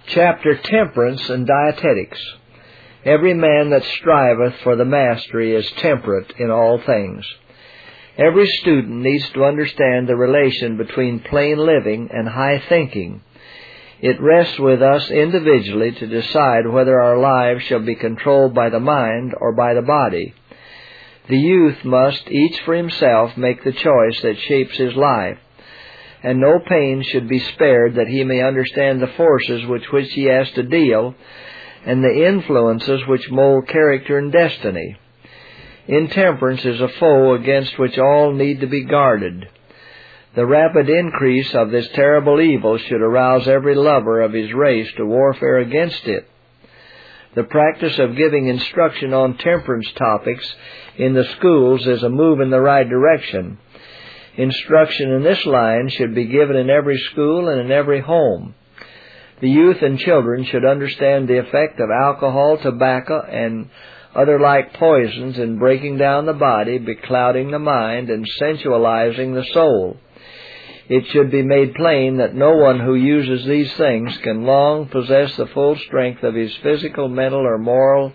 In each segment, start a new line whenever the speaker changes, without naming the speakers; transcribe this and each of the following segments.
Chapter Temperance and Dietetics. Every man that striveth for the mastery is temperate in all things. Every student needs to understand the relation between plain living and high thinking. It rests with us individually to decide whether our lives shall be controlled by the mind or by the body. The youth must, each for himself, make the choice that shapes his life, and no pain should be spared that he may understand the forces with which he has to deal and the influences which mold character and destiny. Intemperance is a foe against which all need to be guarded. The rapid increase of this terrible evil should arouse every lover of his race to warfare against it. The practice of giving instruction on temperance topics in the schools is a move in the right direction. Instruction in this line should be given in every school and in every home. The youth and children should understand the effect of alcohol, tobacco, and other like poisons in breaking down the body, beclouding the mind, and sensualizing the soul. It should be made plain that no one who uses these things can long possess the full strength of his physical, mental, or moral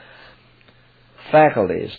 faculties.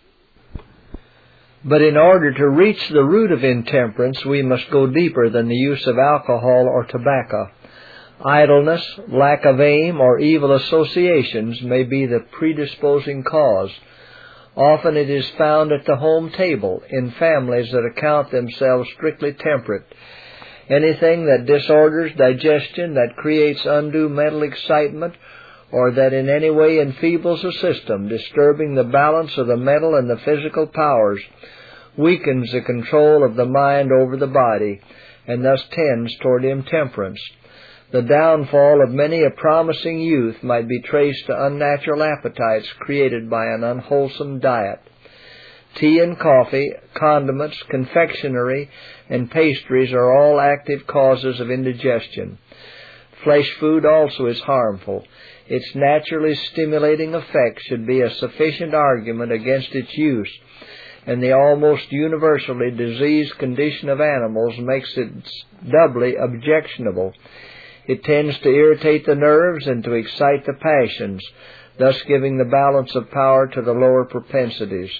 But in order to reach the root of intemperance, we must go deeper than the use of alcohol or tobacco. Idleness, lack of aim, or evil associations may be the predisposing cause. Often it is found at the home table in families that account themselves strictly temperate. Anything that disorders digestion, that creates undue mental excitement, or that in any way enfeebles the system, disturbing the balance of the mental and the physical powers, weakens the control of the mind over the body, and thus tends toward intemperance. The downfall of many a promising youth might be traced to unnatural appetites created by an unwholesome diet. Tea and coffee, condiments, confectionery, and pastries are all active causes of indigestion. Flesh food also is harmful. Its naturally stimulating effect should be a sufficient argument against its use, and the almost universally diseased condition of animals makes it doubly objectionable. It tends to irritate the nerves and to excite the passions, thus giving the balance of power to the lower propensities.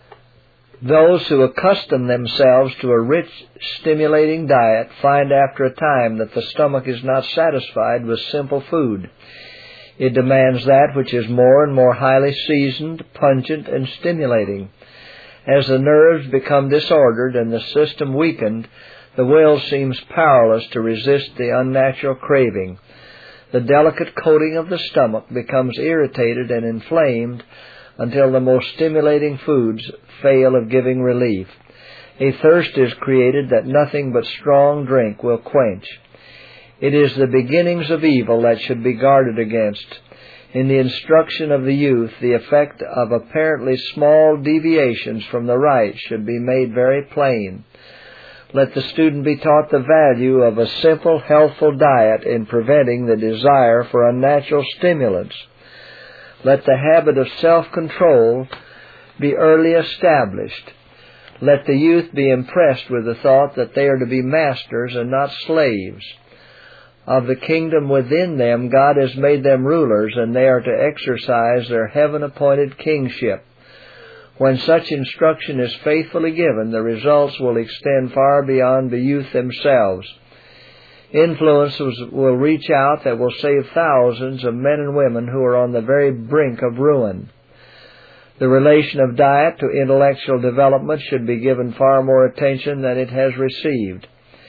Those who accustom themselves to a rich, stimulating diet find after a time that the stomach is not satisfied with simple food. It demands that which is more and more highly seasoned, pungent, and stimulating. As the nerves become disordered and the system weakened, the will seems powerless to resist the unnatural craving. The delicate coating of the stomach becomes irritated and inflamed until the most stimulating foods fail of giving relief. A thirst is created that nothing but strong drink will quench. It is the beginnings of evil that should be guarded against. In the instruction of the youth, the effect of apparently small deviations from the right should be made very plain. Let the student be taught the value of a simple, healthful diet in preventing the desire for unnatural stimulants. Let the habit of self-control be early established. Let the youth be impressed with the thought that they are to be masters and not slaves. Of the kingdom within them, God has made them rulers, and they are to exercise their heaven-appointed kingship. When such instruction is faithfully given, the results will extend far beyond the youth themselves. Influences will reach out that will save thousands of men and women who are on the very brink of ruin. The relation of diet to intellectual development should be given far more attention than it has received.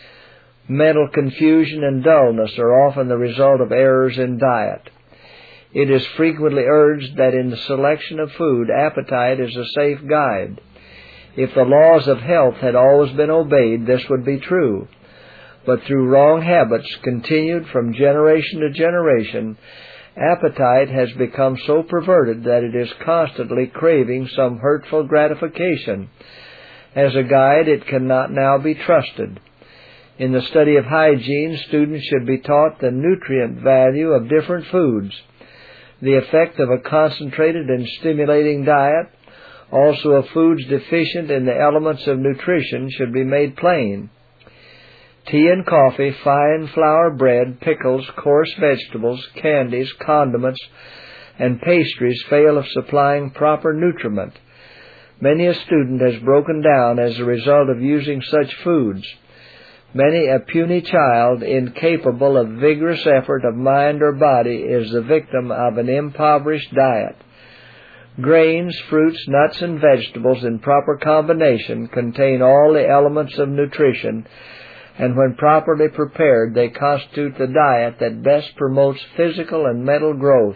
Mental confusion and dullness are often the result of errors in diet. It is frequently urged that in the selection of food, appetite is a safe guide. If the laws of health had always been obeyed, this would be true. But through wrong habits continued from generation to generation, appetite has become so perverted that it is constantly craving some hurtful gratification. As a guide, it cannot now be trusted. In the study of hygiene, students should be taught the nutrient value of different foods. The effect of a concentrated and stimulating diet, also of foods deficient in the elements of nutrition, should be made plain. Tea and coffee, fine flour bread, pickles, coarse vegetables, candies, condiments, and pastries fail of supplying proper nutriment. Many a student has broken down as a result of using such foods. Many a puny child, incapable of vigorous effort of mind or body, is the victim of an impoverished diet. Grains, fruits, nuts, and vegetables in proper combination contain all the elements of nutrition, and when properly prepared, they constitute the diet that best promotes physical and mental growth.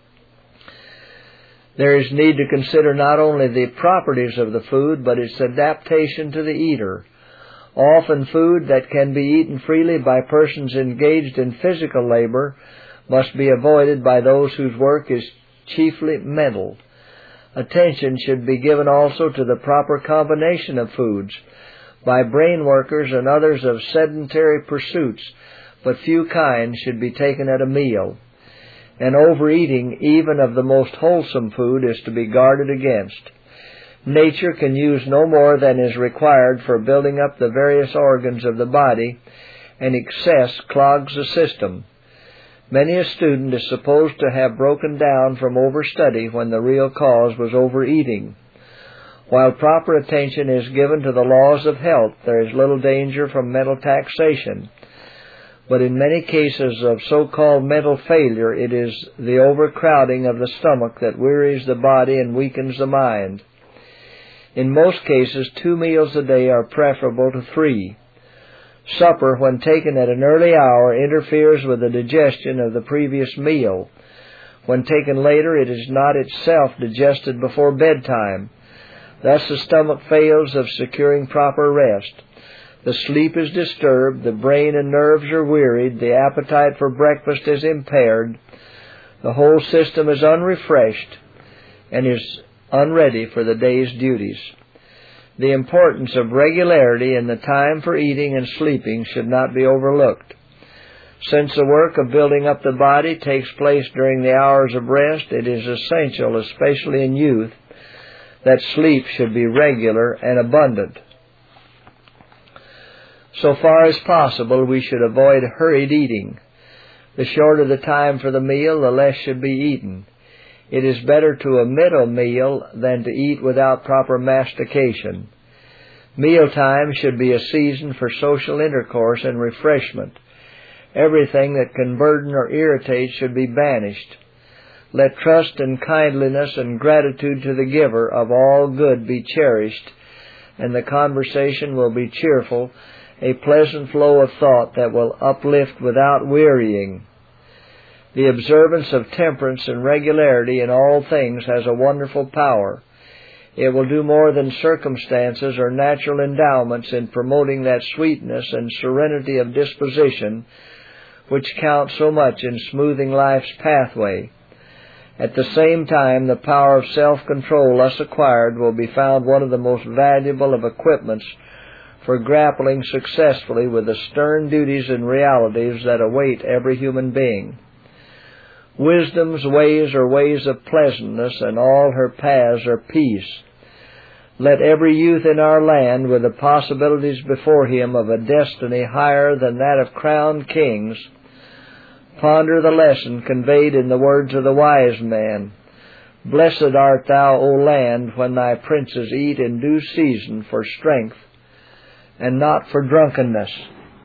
There is need to consider not only the properties of the food, but its adaptation to the eater. Often food that can be eaten freely by persons engaged in physical labor must be avoided by those whose work is chiefly mental. Attention should be given also to the proper combination of foods by brain workers and others of sedentary pursuits, but few kinds should be taken at a meal. And overeating, even of the most wholesome food, is to be guarded against. Nature can use no more than is required for building up the various organs of the body, and excess clogs the system. Many a student is supposed to have broken down from overstudy when the real cause was overeating. While proper attention is given to the laws of health, there is little danger from mental taxation. But in many cases of so-called mental failure, it is the overcrowding of the stomach that wearies the body and weakens the mind. In most cases, 2 meals a day are preferable to 3. Supper, when taken at an early hour, interferes with the digestion of the previous meal. When taken later, it is not itself digested before bedtime. Thus the stomach fails of securing proper rest. The sleep is disturbed, the brain and nerves are wearied, the appetite for breakfast is impaired, the whole system is unrefreshed, and is unready for the day's duties. The importance of regularity in the time for eating and sleeping should not be overlooked. Since the work of building up the body takes place during the hours of rest, it is essential, especially in youth, that sleep should be regular and abundant. So far as possible, we should avoid hurried eating. The shorter the time for the meal, the less should be eaten. It is better to omit a meal than to eat without proper mastication. Mealtime should be a season for social intercourse and refreshment. Everything that can burden or irritate should be banished. Let trust and kindliness and gratitude to the giver of all good be cherished, and the conversation will be cheerful, a pleasant flow of thought that will uplift without wearying. The observance of temperance and regularity in all things has a wonderful power. It will do more than circumstances or natural endowments in promoting that sweetness and serenity of disposition which count so much in smoothing life's pathway. At the same time, the power of self-control thus acquired will be found one of the most valuable of equipments for grappling successfully with the stern duties and realities that await every human being. Wisdom's ways are ways of pleasantness, and all her paths are peace. Let every youth in our land, with the possibilities before him of a destiny higher than that of crowned kings, ponder the lesson conveyed in the words of the wise man, "Blessed art thou, O land, when thy princes eat in due season for strength, and not for drunkenness."